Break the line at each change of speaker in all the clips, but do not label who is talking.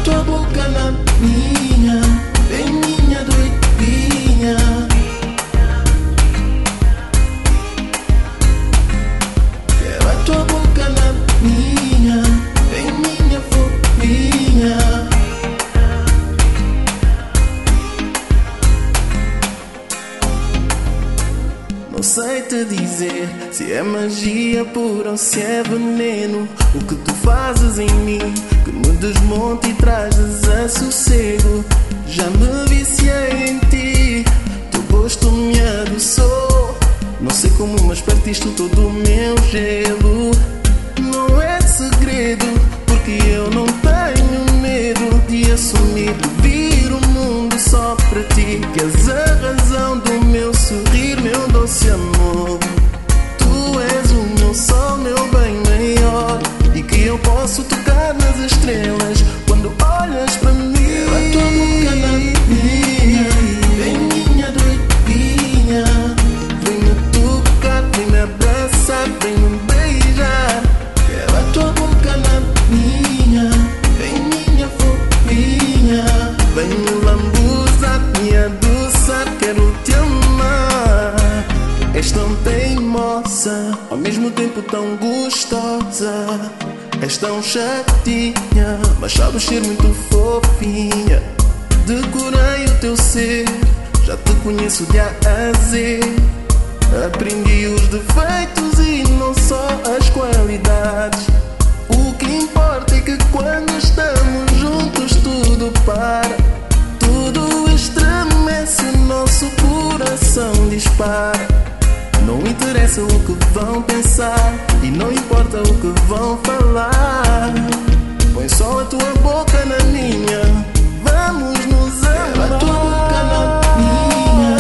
tua boca na minha, bem minha doidinha. Quero a tua boca na minha, bem minha fofinha. Não sei te dizer se é magia pura ou se é veneno. O que tu fazes em mim, que me desmonta e trazes a sossego. Já me viciei em ti, teu gosto me adoçou. Não sei como, mas partiste todo o meu gelo. Não é segredo, porque eu não tenho medo de assumir, de vir o mundo só para ti. Que és a razão do meu sorrir, meu doce amor. Tu és o meu sol, meu bem maior, e que eu posso tocar nas estrelas quando olhas para mim. A tua boca na minha, bem minha doidinha. Vem-me tocar, vem-me abraçar, vem-me beijar. Quero a tua boca na minha, bem minha fofinha. Vem-me lambuzar, me adoçar, quero te amar. És tão teimosa, ao mesmo tempo tão gostosa. És tão chatinha, mas sabes ser muito fofinha. Decorei o teu ser, já te conheço de A a Z. Aprendi os defeitos e não só as qualidades. O que importa é que quando estamos juntos tudo para. Tudo estremece, o nosso coração dispara. Não interessa o que vão pensar e não importa o que vão falar. Põe só a tua boca na minha, vamos nos amar. A tua boca na minha,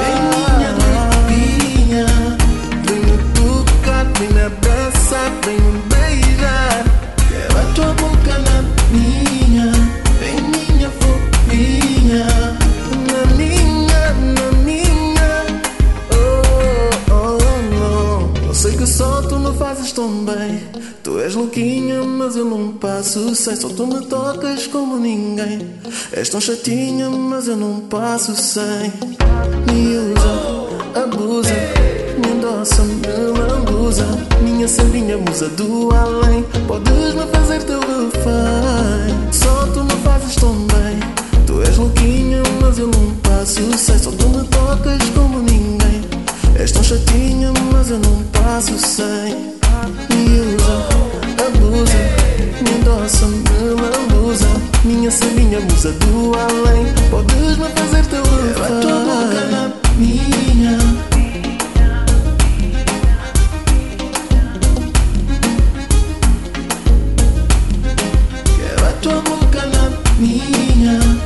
bem minha doidinha. Vem-me tocar, vem-me abraçar, vem-me beijar. Quero a tua boca na minha, bem minha fofinha. Na minha, na minha. Eu sei que só tu me fazes tão bem. Tu és louquinha, mas eu não passo sem. Só tu me tocas como ninguém. És tão chatinha, mas eu não passo sem. Me usa, abusa, me endossa, me lambuza. Minha sambinha musa do além. Podes me fazer teu refém. Só tu me fazes tão bem. Tu és louquinha, mas eu não passo sem. Só tu me tocas como ninguém. És tão chatinha, mas eu não passo sem. Me usa, abusa, me endossa, me lambuza. Minha sambinha musa do além. Podes me fazer teu refém. A tua boca na minha. Quero a tua boca na minha.